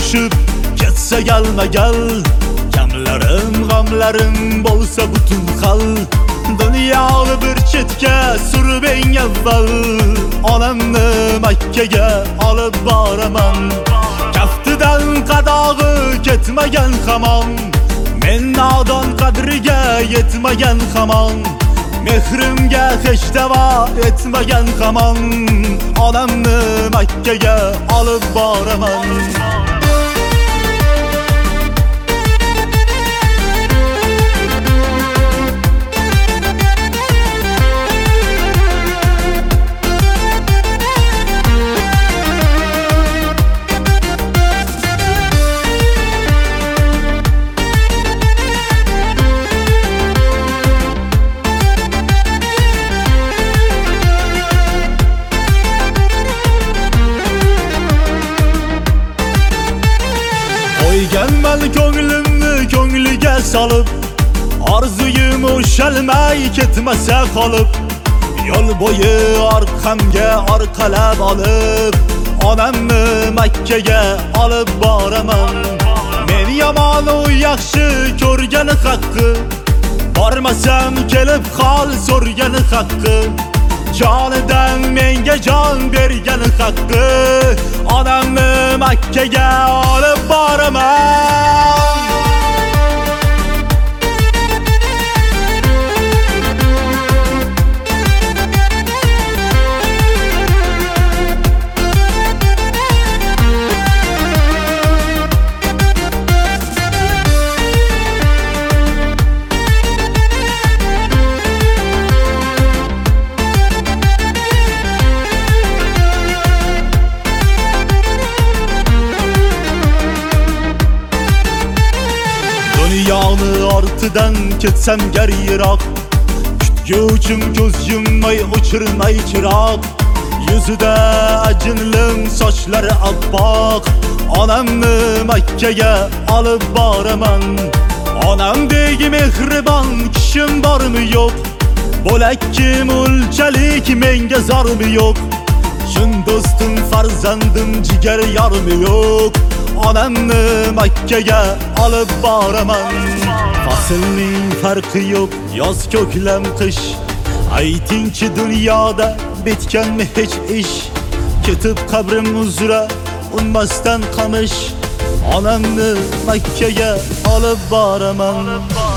buluşup ketsa gelme gel. Kamlarim g'amlarim bo'lsa butun xal. Dunyoni bir chetga surib eng avval onamni Makkaga olib boraman. Kaftidan qadog'i ketmagan hamon, men nodon qadriga yetmagan hamon, mehrimga hech davo etmagan hamon, onamni Makkaga olib boraman. Qo'yganman ko'nglimni ko'ngliga solib, orzuyim ushalmay ketmasa qolib, yo'l bo'yi orqamga orqalab olib, onamni Makkaga olib boraman. Men yomon u yaxshi ko'rgani haqqi, bormasam kelib qol so'rgani haqqi, jonidan menga jon bergani haqqi, onamni Makkaga olib boraman. Dunyoni ortidan ketsam gar yiroq, kutguvchim ko'z yummay o'chirmay chiroq, yuzida ajinlim sochlari oppoq, onamni Makkaga olib boraman. Onamdek mehribon kishim bormi yo'q, bo'lakki mulchalik menga zormi yo'q, shun do'stim farzandim jigar yormi yo'q, onamni Makkaga olib boraman. Faslning farqi yo'q, yoz ko'klam qish, aytingchi dunyoda bitganmi hech ish, ketib qabrim uzra unmasdan qamish, onamni Makkaga olib boraman.